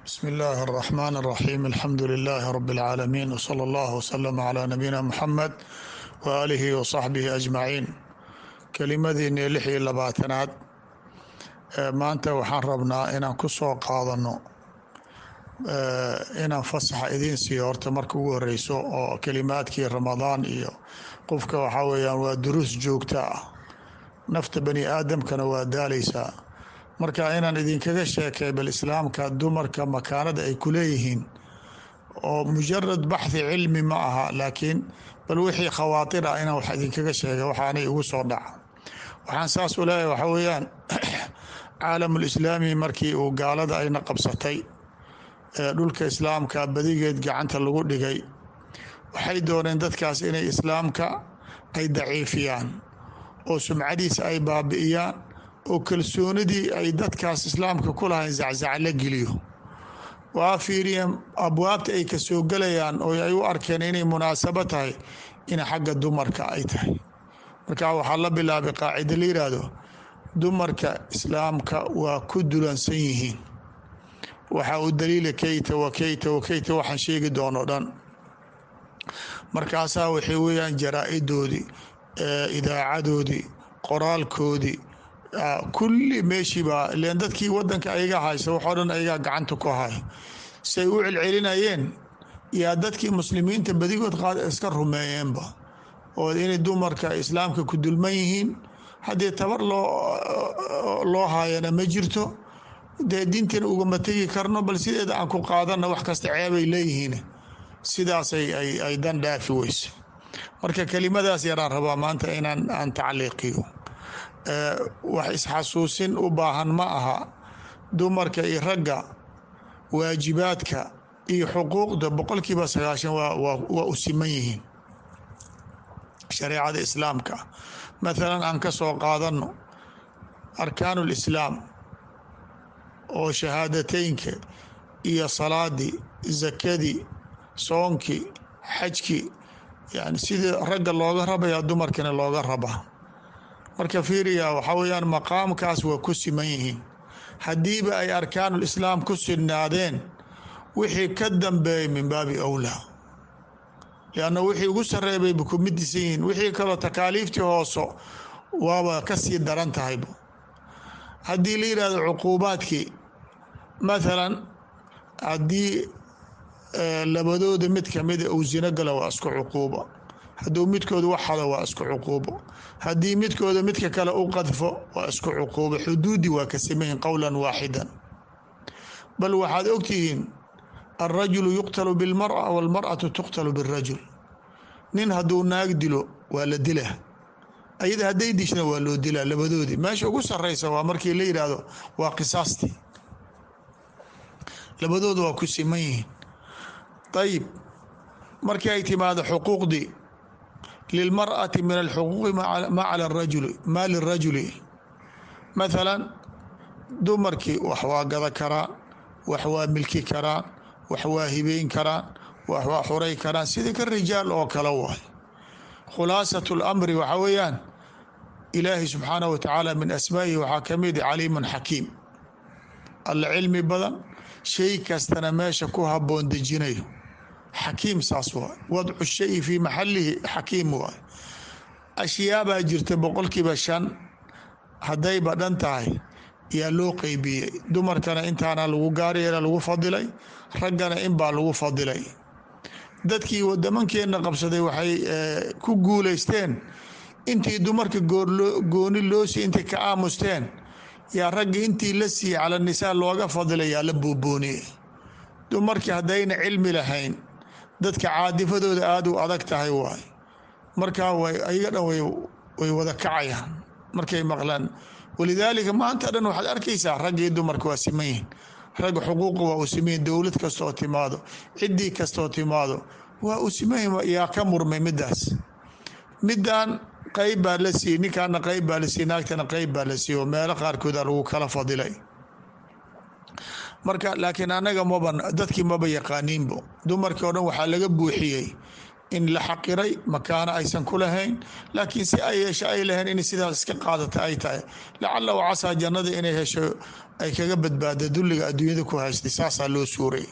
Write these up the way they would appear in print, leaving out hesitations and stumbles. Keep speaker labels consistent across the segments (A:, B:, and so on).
A: بسم الله الرحمن الرحيم الحمد لله رب العالمين وصلى الله وسلم على نبينا محمد وآله وصحبه أجمعين kelimadiini 26aad maanta waxaan rabnaa inaan ku soo qaadano inaan fasaxa idiin siiyo horta marka ugu horeyso oo kelimaadkii ramadaan iyo qofka waxaa weyaan waa duruus joogta ah nafta bani aadamkana waa daaleysaa marka inaan idinkaga sheekay bal islaamka dumarka makaanada ay ku leeyihiin oo mujarad baxthi cilmi ma aha laakiin bal wixii khawaatir ah inaan wax idinkaga sheega waxaanay ugu soo dhaca waxaan saas u leeyahay waxaa weeyaan caalamulislaami markii uu gaalada ayna qabsatay dhulka islaamka badigeed gacanta lagu dhigay waxay dooneen dadkaas inay islaamka ay daciifiyaan oo sumcadiisa ay baabi'iyaan oo kalsoonidii ay dadkaas islaamka ku lahayn zaczac la geliyo waa fiiriyeen abwaabta ay ka soo gelayaan oo ay u arkeen inay munaasabo tahay in xagga dumarka ay tahay marka waxaa la bilaabay qaacida la yiraahdo dumarka islaamka waa ku dulansan yihiin waxaa u daliila kayta wakayta waxaan sheegi doono dhan markaasaa waxay weeyaan jaraa-idoodii idaacadoodii qoraalkoodii kulli meeshiibaa ileen dadkii wadanka ayaga haysa waxoo dhan ayagaa gacanta ku hay say u celcelinayeen yaa dadkii muslimiinta badigood iska rumeeyeenba oo inay dumarka islaamka ku dulman yihiin haddii tabar loo haayana ma jirto dee diintina ugama tegi karno bal sideeda aan ku qaadana wax kasta ceebay leeyihiin sidaasay ay dan dhaafi weyse marka kelimadaas yaraan rabaa maanta inaan tacliiqiyo wax isxasuusin u baahan ma aha dumarka iyo ragga waajibaadka iyo xuquuqda 90% waa u siman yihiin shareecada islaamka maalan aan ka soo qaadano arkaanu lislaam oo shahaadateynka iyo salaadii zakadii soonkii xajkii yani sidii ragga looga rabaya dumarkana looga rabaa marka fiiriya waxaa weyaan maqaamkaas waa ku siman yihiin haddiiba ay arkaanulislaam ku sinaadeen wixii ka dambeeyay min baabi awlaa lianna wixii ugu sarreey bayba ku midisan yihiin wixii kaloo takaaliiftii hooso waaba ka sii daran tahayba haddii la yidhahdo cuquubaadkii maalan haddii labadooda mid kamida uu zino gala waa isku cuquuba hadduu midkooda wax hado waa isku cuquubo haddii midkooda midka kale u qadfo waa isku cuquubo xuduudi waa ka samayn qowlan waaxidan bal waxaad ogtihiin alrajulu yuqtalu bilmara walmar'atu tuqtalu birajul nin hadduu naag dilo waa la dilaa ayada hadday dishna waa loo dilaa labadoodii meesha ugu sareysa waa markii la yidhaahdo waa qisaastii labadooda waa ku siman yihiin ayib markii ay timaado xuquuqdii lilmarأati min alxuquuqi maa lirajuli maalan dumarkii wax waa gada karaan wax waa milki karaan wax waa hibeyn karaan wax waa xuray karaan sida ka rijaal oo kale waay khulaasat اlamri waxaa weeyaan ilaahi subxaanaه wa tacaala min asmaa'ihi waxaa kamid caliimun xakiim alla cilmi badan shay kastana meesha ku haboon dejinayo xakiim saas waay wadcu shayi fii maxalihi xakiim waay ashyaabaa jirta 5% haddayba dhan tahay yaa loo qeybiyey dumarkana intaana lagu gaaryeela lagu fadilay raggana inbaa lagu fadilay dadkii wadamankeenna qabsaday waxay ku guuleysteen intii dumarka gooni loosi intay ka aamusteen yaa ragga intii la siiyey cala nisaa looga fadilay yaa la boobooniyey dumarkii haddayna cilmi lahayn dadka caadifadooda aada u adag tahay waay markaa ayaga dhan way wada kacayaan markay maqlaan walidaalika maanta dhan waxaad arkaysaa raggii dumarka waa siman yihin ragga xuquuqa waa u siman yihin dowlad kastooo timaado ciddii kastooo timaado waa u siman yihin yaa ka murmay middan qeyb baa la siiyey ninkaana qeyb baa la siiyey naagtana qeyb baa la siiyey oo meelo qaarkooda lagu kala fadilay marka laakiin anaga dadkii maba yaqaaniinbo dumarkii o dhan waxaa laga buuxiyey in la xaqiray makaano aysan ku lahayn, laakiin si ay yeesho ay lahayn in sidaas iska qaadata ay tahay, lacala wa casaa jannada inay hesho ay kaga badbaada dulliga adduunyada ku haystay. saasaa loo suuray.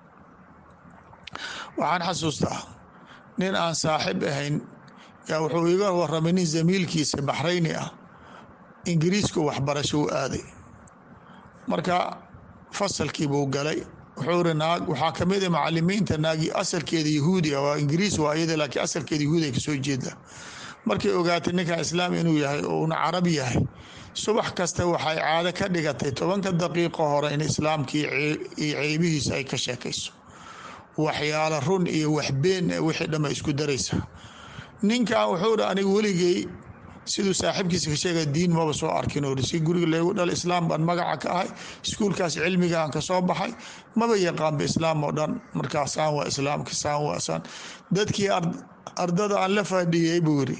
A: waxaan xasuustaa nin aan saaxib ahayn yaa wuxuu iga waramay nin zamiilkiisa baxrayni ah ingiriisku waxbarasho u aaday. marka fasalkii buu galay, wuxuu iri naag waxaa kamid a macalimiinta naagi asalkeeda yahuudi ah, waa ingiriis waa iyada, laakiin asalkeeda yahuudi ay kasoo jeeda. markay ogaatay ninkan islaam inuu yahay oo una carab yahay, subax kasta waxay caado ka dhigatay 10 daqiiqo hore in islaamkii iyo ceybihiisa ay ka sheekayso, waxyaalo run iyo waxbeen wixii dhamma isku daraysa. ninkan wuxuu iri aniga weligay siduu saaxiibkiisa ka sheegay diin maba soo arkin oo si guriga leegu dhal islaam baan magaca ka ahay, iskuulkaas cilmiga aan ka soo baxay, maba yaqaanba islaam oo dhan. markaasaan waa islaamka saan waasaan dadkii ardada aan la fadhiyey buu yiri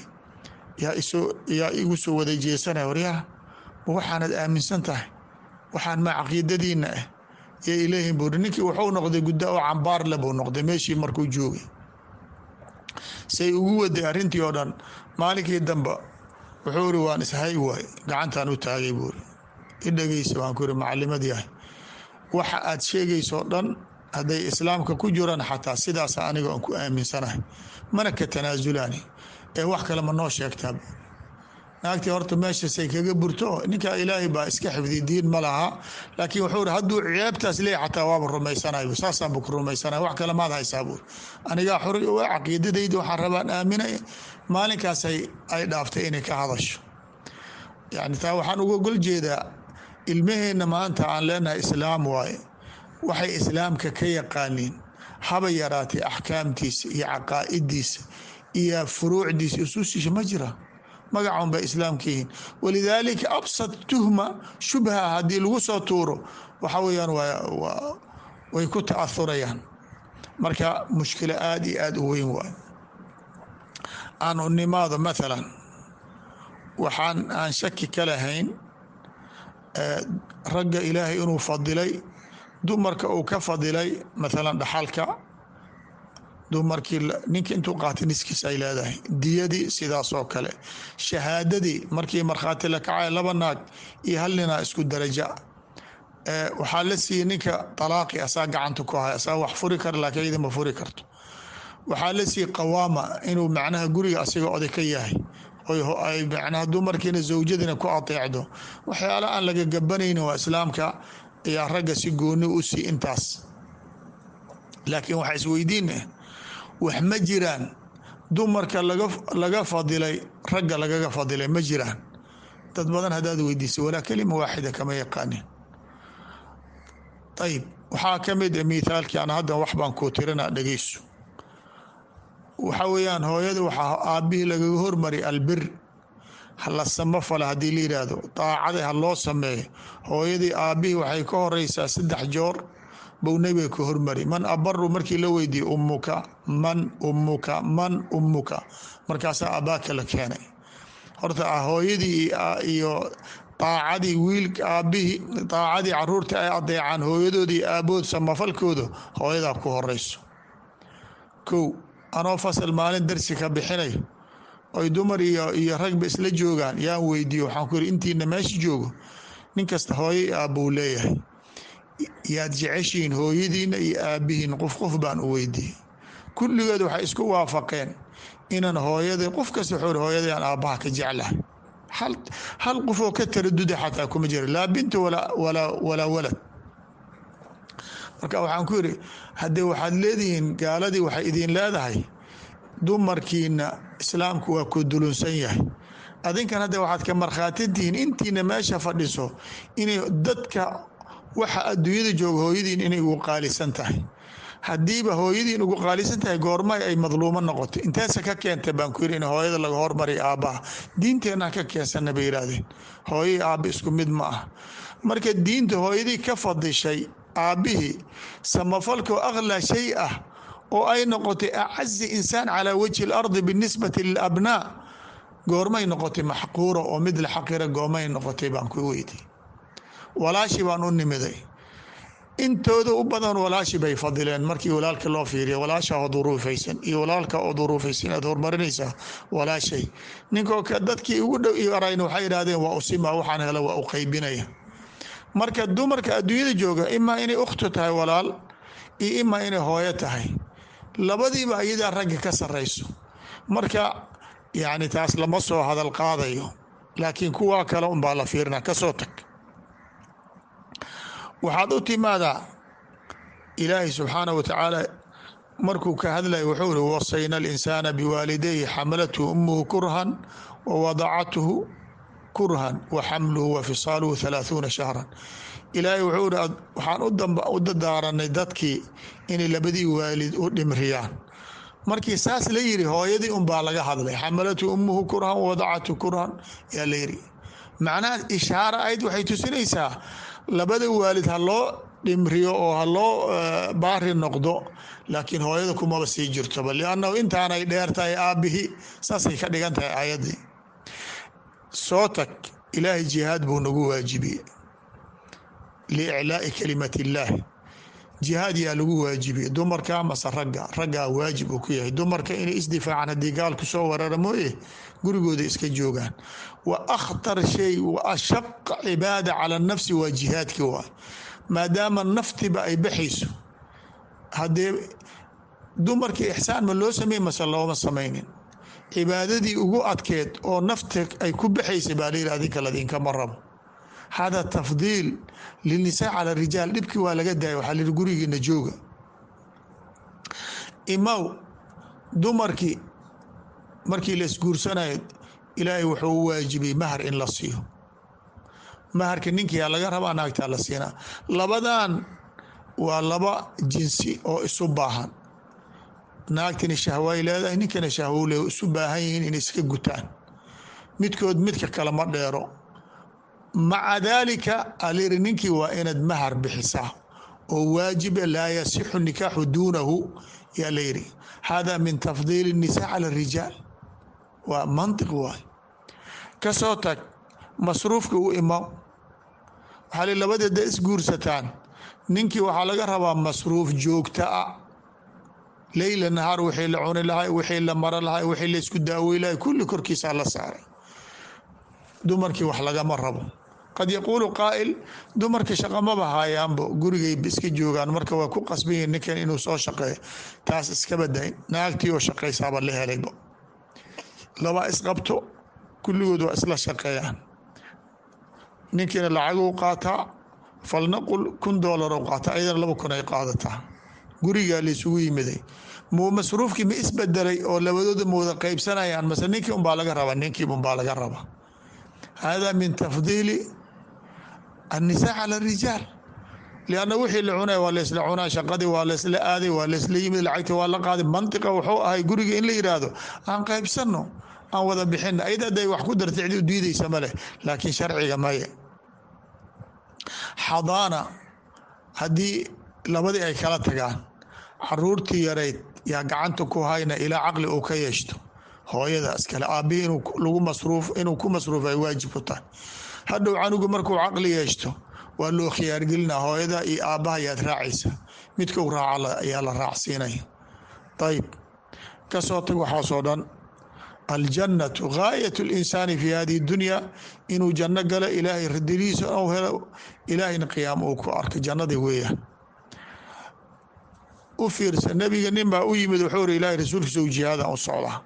A: yaa igu soo wada jeesanaya, waryaa waxaanad aaminsan tahay waxaan ma caqiidadiina ah ee ilaahay buu yiri. ninkii wuxuu noqday gudda oo cambaar le buu noqday meeshii markuu joogay, say ugu waday arrintii oo dhan. maalinkii dambe wuxuu iri waan ishay waay, gacantaan u taagay buu iri i dhegeysa. waan ku iri macalimad yahay, waxa aad sheegayso dhan hadday islaamka ku jiraan xataa sidaas aniga aan ku aaminsanahay, mana ka tanaasulaani ee wax kale ma noo sheegtaa. naagtii horta meeshasay kaga burto, ninkaa ilaahay baa iska xifdi diin ma laha, laakiin wuxuu iri hadduu ceebtaas leeyahay xataa waaba rumaysanayo, saasaanba ku rumaysanaya, wax kale maad haysaa buuri. anigaa xuri waa caqiidadayda waxaan rabaan aaminay. maalinkaas ay dhaaftay inay ka hadasho. yani taa waxaan uga gol jeedaa ilmaheenna maanta aan leenahay islaam waaye, waxay islaamka ka yaqaaniin haba yaraatay axkaamtiisa iyo caqaa'idiisa iyo furuucdiisa usuustiisa ma jira, magacoon bay islaamka yihiin. walidaalika absad tuhma shubha haddii lagu soo tuuro waxa weeyaan way ku ta'athurayaan. marka mushkilo aad iyo aad u weyn waay. aan u nimaado maalan waxaan aan shaki ka lahayn ragga ilaahay inuu fadilay, dumarka uu ka fadilay maalan dhaxalka. dumarkii ninka intuu qaatay niskiis ay leedahay, diyadii sidaas oo kale, shahaadadii markii markhaati la kacay 2 naag iyo 1 nina isku daraja. waxaa la siiyey ninka talaaqi asaa gacanta ku hay, asaa wax furi kara laakiin iyada ma furi karto. waxaa la siiyey qawaama inuu macnaha guriga asiga oday ka yahay, ay macnaha dumarkiina zawjadina ku ateecdo. waxyaala aan laga gabanaynin waa islaamka ayaa ragga si gooni u sii intaas. laakiin waxaa isweydiin wax ma jiraan dumarka laga fadilay ragga lagaga fadilay ma jiraan. dad badan haddaad weydiisay walaa kelima waaxida kama yaqaanin. ayib waxaa ka mid mithaalkii aan hadda wax baan kuu tirinaa dhegeyso. waxa weeyaan hooyada waxaa aabbihii lagaga hormari albir, hala samafala haddii la yidhaahdo daacada ha loo sameeyo. hooyadii aabbihii waxay ka horeysaa 3 joor buu nebiga ka hormari. man abaru markii la weydiiyey ummuka man ummuka man ummuka, markaasaa abbaaka la keenay. horta hooyadii iyo daacadii wiilka aabbihii, daacadii caruurta ay adeecaan hooyadoodii aabood samafalkooda hooyadaa ku horeyso. kow anoo fasal maalin darsi ka bixinayo oy dumar iyo ragba isla joogaan yaan weydiiyo, waxaan ku yiri intiina meesha joogo nin kasta hooyo aabbuu leeyahay, yaad jeceshiin hooyadiina iyo aabbihiin? qof baan u weydiiyey. kulligood waxay isku waafaqeen inaan hooyada, qof kasta wuxuu hooyada aan aabbaha ka jeclahay. hal qof oo ka taraduda xataa kuma jira, laa binta walaa walad. marka waxaan ku yiri haddee waxaad leedihiin gaaladii waxay idin leedahay dumarkiina islaamku waa ku dulunsan yahay, adinkan hadda waxaad ka markhaatiintihiin intiina meesha fadhiso inay dadka waxa adduunyada jooga hooyadiin inay ugu qaalisan tahay. haddiiba hooyadiin ugu qaalisan tahay goormay ay madluumo noqotay? inteesa ka keentay baan ku yiri in hooyada laga hormariy aabbaha. diinteenna ka keensana bay yidhaahdeen, hooyai aabba isku mid ma ah. marka diinta hooyadii ka fadishay aabbihii samafalkoo akhlaa shay ah oo ay noqotay acazi insaan calaa wajhi اlardi binisbati lilabnaa, goormay noqotay maxquura oo mid la xaqira goormay noqotay baan ku weydiy. walaashii baan u nimiday, intooda u badan walaashi bay fadileen markii walaalka loo fiiriya walaasha oo duruufaysan iyo walaalka oo duruufaysan aad horumarinaysaa walaashay ninkoo dadkii ugu dhow iyo arayna waxay yidhahdeen waa usima waxaan hela waa u qaybinaya marka dumarka adduunyada jooga imaa inay ukhtu tahay walaal iyo imaa inay hooyo tahay labadiiba iyadaa ragga ka sarayso marka yacni taas lama soo hadal qaadayo laakiin kuwaa kale unbaa la fiirina kasoo tag waxaad u timaadaa ilaahay subxaanah wa tacaala markuu ka hadlaya wuxuu iri wasayna alinsaana biwaalidayhi xamalathu umuhu kurhan wa wadacathu kurhan wa xamluhu wa fisaaluhu 30 shahran ilaahay wuxuu iri waxaan u dadaaranay dadkii inay labadii waalid u dhimriyaan markii saas la yiri hooyadii unbaa laga hadlay xamalathu umuhu kurhan wa wadacathu kurhan yaa la yiri macnaha ishaara ayd waxay tusinaysaa labada waalid ha loo dhimriyo oo ha loo baari noqdo laakiin hooyada kumaba sii jirtoba liannahu intaanay dheertahay aabbihii saasay ka dhigan tahay aayaddii soo tag ilaahay jihaad buu nagu waajibiyey liiclaa'i kalimati illaahi jihaad yaa lagu waajibiyey dumarka mase raggaa waajib uu ku yahay dumarka inay isdifaacaan haddii gaalku soo warara mooye gurigooda iska joogaan wa akhtar shay wa ashaq cibaada cala nafsi waa jihaadkii waay maadaama naftiba ay baxayso haddee dumarkii ixsaan ma loo sameyn mase looma samaynin cibaadadii ugu adkeed oo nafta ay ku baxaysay baa layidhi adinka ladinkama rabo hada tafdiil lilnisaa cala rijaal dhibkii waa laga daaya waxaa layidhi gurigiina jooga imaw dumarkii markii la isguursanayo ilaahay wuxuu u waajibiyey mahar in la siiyo maharka ninkiyaa laga rabaa naagtaa la siinaa labadan waa laba jinsi oo isu baahan naagtani shahwaay leedahay ninkana shahwow le isu baahan yihiin inay iska gutaan midkood midka kale ma dheero maca daalika alayiri ninkii waa inaad mahar bixisaa oo waajiba laa yasixu nikaaxu duunahu yaa layidhi hada min tafdiili الnisaa cala الrijaal waa mantiq waay kasoo tag masruufka u imaw waxaa li labadeeda isguursataan ninkii waxaa laga rabaa masruuf joogta a leyla nahaar wixii la cuni lahay wixii la maro lahay wixii la isku daawey lahay kulli korkiisaa la saaray dumarkii wax lagama rabo qad yaquulu qaa'il dumarka shaqa maba haayaanbo gurigayba iska joogaan marka waa ku qasban yihin ninkan inuu soo shaqeeyo taas iska badayn naagtii oo shaqaysaaba la helayba laba isqabto kulligood waa isla shaqeeyaan ninkiina lacaguu qaataa falnaqul $1 u qaataa ayadana $2,000 ay qaadataa gurigaa laysugu yimiday masruufkii ma isbedelay oo labadooda mooda qaybsanayaan mase ninkii unbaa laga rabaa ninkiiba unbaa laga rabaa hada min tafdiili الnisaa cala الrijaal lianna wixii la cunay waa laysla cunaa shaqadii waa laysla aaday waa laysla yimid lacagti waa la qaaday mantiqa wuxuu ahay guriga in la yidhaahdo aan qaybsano aan wada bixina ayada haday wax ku darta cidi u diidaysa maleh laakiin sharciga maye xadaana haddii labadii ay kala tagaan caruurtii yarayd yaa gacanta ku hayna ilaa caqli uu ka yeeshto hooyadaas kale aabbihii inuu ku masruufa ay waajib ku tahay hadhow canugu markuu caqli yeeshto waa loo khiyaargelinaa hooyada iyo aabbaha yaad raacaysa midka u raaca ayaa la raacsiinaya ayib kasoo tag waxaasoo dhan aljannatu gaayat اlinsaani fi hadihi اdunya inuu janno galo ilaahay ridiliisa ou helo ilaahayna qiyaamo uu ku arka jannadii weeyaan u fiirsa nebiga nin baa u yimid wuxuu iri ilaahay rasuulkiisa u jihaad aan u socdaa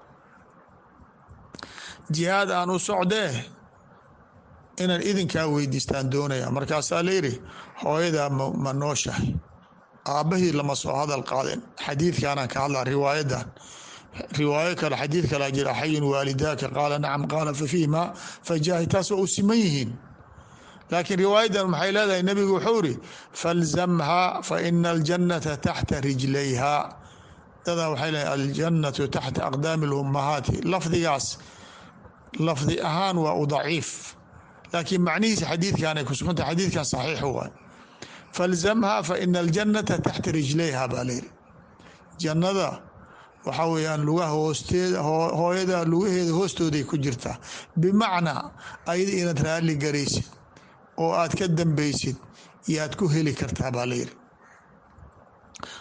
A: jihaad aan u socdee inaan idinkaa weydiistaan doonaya markaasaa layidhi hooyadaa ma nooshahay aabbahii lama soo hadal qaadin xadiidkaanaan ka hadlaa riwaayadan riwaayo kale xadiid kalaa jira xayun waalidaaka qaala nacam qaala fafiihma fajaahi taas waa u siman yihiin laakiin riwaayadan maxay leedahay nebigu wuxuu iri falzamhaa fa ina aljannata taxta rijlayha dadaa waxay leedahay aljannatu taxta aqdaami lummahaati lafdigaas lafdi ahaan waa u daciif laakiin macnihiisa xadiidkaanay ku sugantah xadiidkan saxiix waay falzamhaa fa ina aljannata taxta rijlayha baa layidhi jannada waxaa weeyaan lugaha hoosteeda hooyada lugaheeda hoostooday ku jirtaa bimacnaa ayada inaad raalli garaysid oo aad ka dambaysid iyo aad ku heli kartaa baa layidhi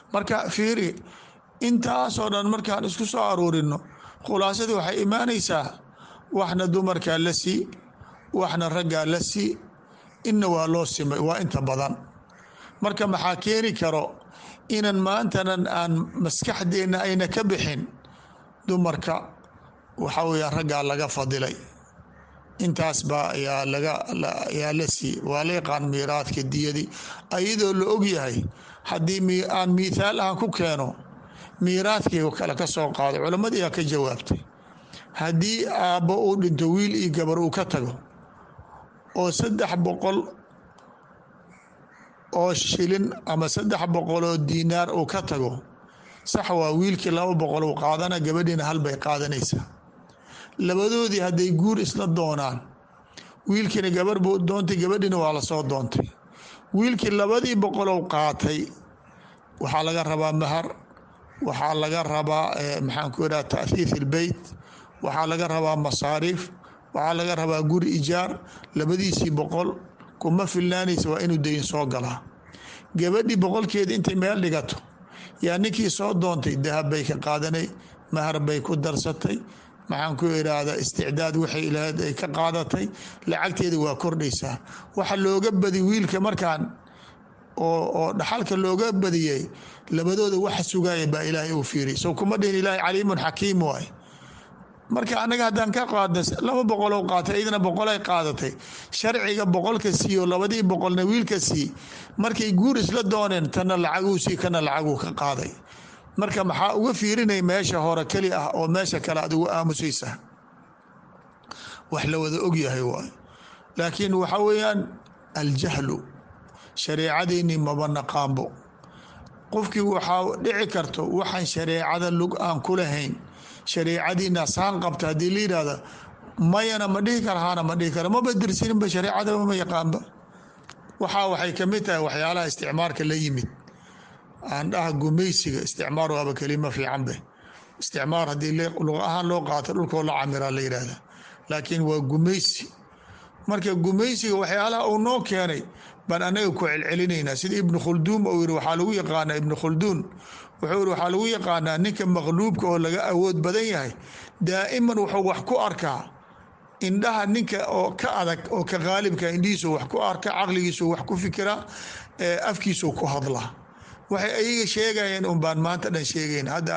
A: marka fiiri intaasoo dhan markaan isku soo aruurino khulaasadii waxay imaanaysaa waxna dumarkaa la sii waxna raggaa la sii inna waa loo simay waa inta badan. marka maxaa keeni karo inan maantanan aan maskaxdeenna ayna ka bixin dumarka waxa weeyaan raggaa laga fadilay intaas baa yaa la sii waa la yaqaan miiraadka diyadii ayadoo la ogyahay haddii aan miithaal ahaan ku keeno miiraadkii kale ka soo qaado culammadii yaa ka jawaabtay haddii aabbo uu dhinto wiil iyo gabar uu ka tago oo 300 oo shilin ama 300 oo diinaar uu ka tago sax waa wiilkii 200 uu qaadana gabadhiina hal bay qaadanaysaa. labadoodii hadday guur isla doonaan wiilkiina gabar buu doontay gabadhiina waa la soo doontay wiilkii 200 uu qaatay waxaa laga rabaa mahar waxaa laga rabaa maxaan ku idhaha ta'hiith ilbeyt waxaa laga rabaa masaariif waxaa laga rabaa guri ijaar labadiisii 100 kuma filnaanaysa waa inuu dayn soo galaa. gabadhii 100keeda intay meel dhigato yaa ninkii soo doontay dahab bay ka qaadanay mahar bay ku darsatay maxaan ku idhaahdaa isticdaad waxay ilahayd ay ka qaadatay lacagteeda waa kordhaysaa. waxa looga badi wiilka markaan oo dhaxalka looga badiyay labadooda waxa sugaaya baa ilaahay uu fiiri soo kuma dhihin ilaahay caliimun xakiim waay. marka anaga haddaan ka qaadna 200 oo qaatay idina 100 ay qaadatay sharciga 100ka siiyo 200na wiilka sii markay guur isla dooneen tanna lacaguu sii kana lacaguu ka qaaday. marka maxaa uga fiirinay meesha hore keli ah oo meesha kale aad ugu aamusaysaa wax la wada ogyahay waay. laakiin waxa weeyaan aljahlu shareecadeenii maba naqaanbo qofkii waxaa dhici karto waxaan shareecada lug aan ku lahayn shareecadiina saan qabta haddii la yidhaahda mayana ma dhihi kara haana ma dhihi kara maba dirsininba shareecada ma yaqaanba. waxay ka mid tahay waxyaalaha isticmaarka la yimid aan dhaha gumaysiga isticmaar waaba kelima fiican be isticmaar haddii luqa ahaan loo qaato dhulkoo la camiraa la yidhaahda laakiin waa gumaysi. marka gumaysiga waxyaalaha uu noo keenay baan anaga ku celcelinaynaa sida ibnu khulduun uu yiri waxaa lagu yaqaanaa ibnu khulduun wuxuu yiri waxaa lagu yaqaanaa ninka maqluubka oo laga awood badan yahay daa'iman wuxuu wax ku arkaa indhaha ninka oo ka adag oo ka qaalibka indhihiisu wax ku arka caqligiisu wax ku fikira afkiisu ku hadla waxay ayaga sheegayeen un baan maanta dhan sheegayn hadda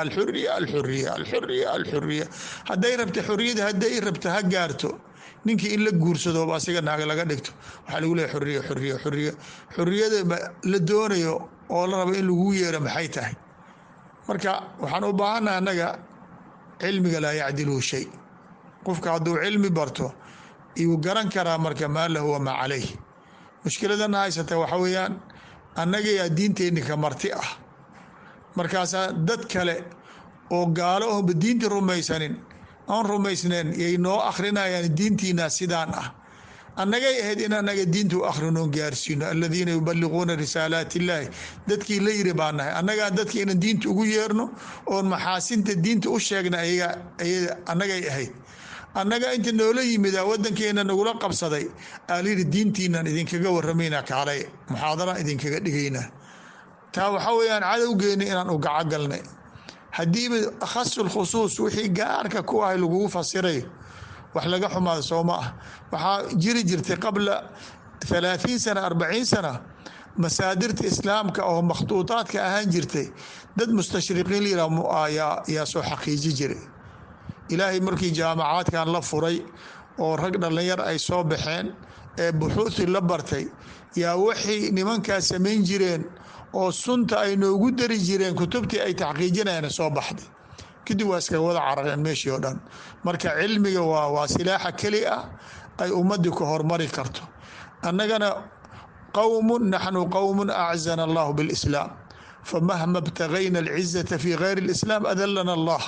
A: alxuriya hadday rabta xuriyada hadday rabta ha gaarto ninkii in la guursado asiga naaga laga dhigto waxaa lagu leeyahay xuriyada la doonayo oo la rabo in lagu yeero maxay tahay. marka waxaan u baahannaha annaga cilmiga laa yacdiluhu shay qofka hadduu cilmi barto iyuu garan karaa marka maa lahu wamaa calayh. mushkiladana haysata waxa weeyaan annaga yaa diinteenni ka marti ah markaasaa dad kale oo gaalo ohba diinta rumaysanin aan rumaysneen yay noo akhrinayaan diintiina sidaan ah. annagay ahayd in annaga diinta u akhrinoon gaarsiino aladiina yubaliguuna risaalaati illaahi dadkii la yiri baan nahay annagaa dadka inaan diinta ugu yeerno oon maxaasinta diinta u sheegna annagay ahayd. annaga inta noola yimida wadankeena nagula qabsaday aalayidhi diintiinaan idinkaga warramaynaa kaalay muxaadara idinkaga dhigaynaa taa waxaa weeyaan cadowgeena inaan u gacagalnay. haddiiba khasul khusuus wixii gaarka ku ahay lagugu fasiray wax laga xumaado soo ma ah. waxaa jiri jirtay qabla 30 sana 40 sana masaadirta islaamka oo makhtuutaadka ahaan jirtay dad mustashriqiin yaa soo xaqiiji jiray. ilaahay markii jaamacaadkan la furay oo rag dhalinyar ay soo baxeen ee buxuuthi la bartay yaa waxay nimankaas samayn jireen oo sunta ay noogu dari jireen kutubtii ay taxqiijinayaan soo baxday kadib waa iskaga wada carareen meeshii oo dhan. marka cilmiga waa silaaxa keli ah ay ummadii ku hormari karto. annagana naxnu qowmun aczana allahu bilislaam famahma btagayna alcizata fi gayri alislaam adalana allah.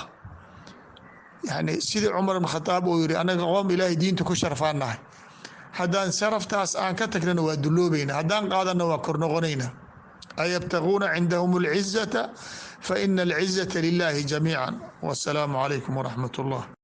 A: yani sidii cumar ibn khataab uu yiri annaga qoom ilaahay diinta ku sharfaanahay haddaan sharaftaas aan ka tagnana waa duloobayna haddaan qaadana waa kor noqonayna. ayabtaguuna cindahum alcizata faina alcizata lilahi jamiica. wasalaamu calaykum waraxmat ullah.